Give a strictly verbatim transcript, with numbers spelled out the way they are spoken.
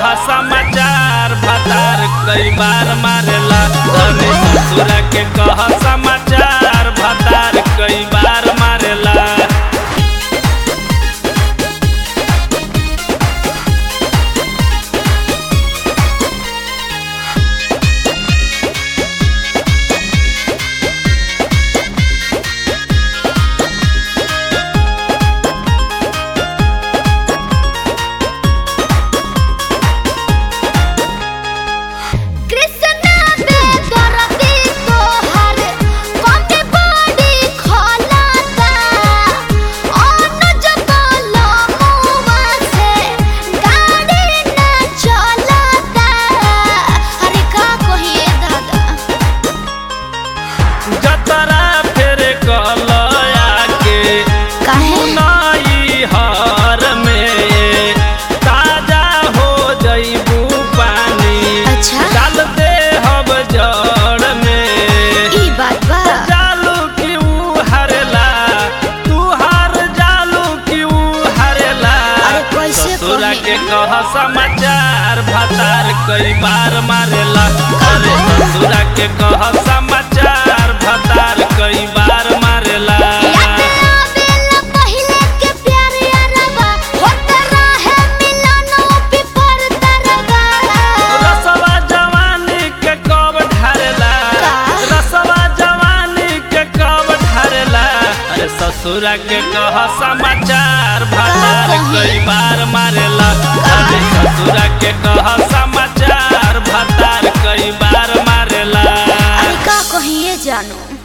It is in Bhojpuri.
कह समाचार भतार कई बार मारेला। अरे ससुरा के कह समाचार भतार कई बार मारेला। ससुरा के कह समाचार भतार कई बार मारेला। अरे ससुरा के कह समाचार भतार कई बार मारेला। रसवा जवानी के कब ढारेला, रसवा जवानी के कब ढारेला। अरे ससुरा के कह समाचार भतार कई बार मारेला। अरे ससुरा के कह समाचार भतार कई बार मारेला। अरे का कहिए जानू।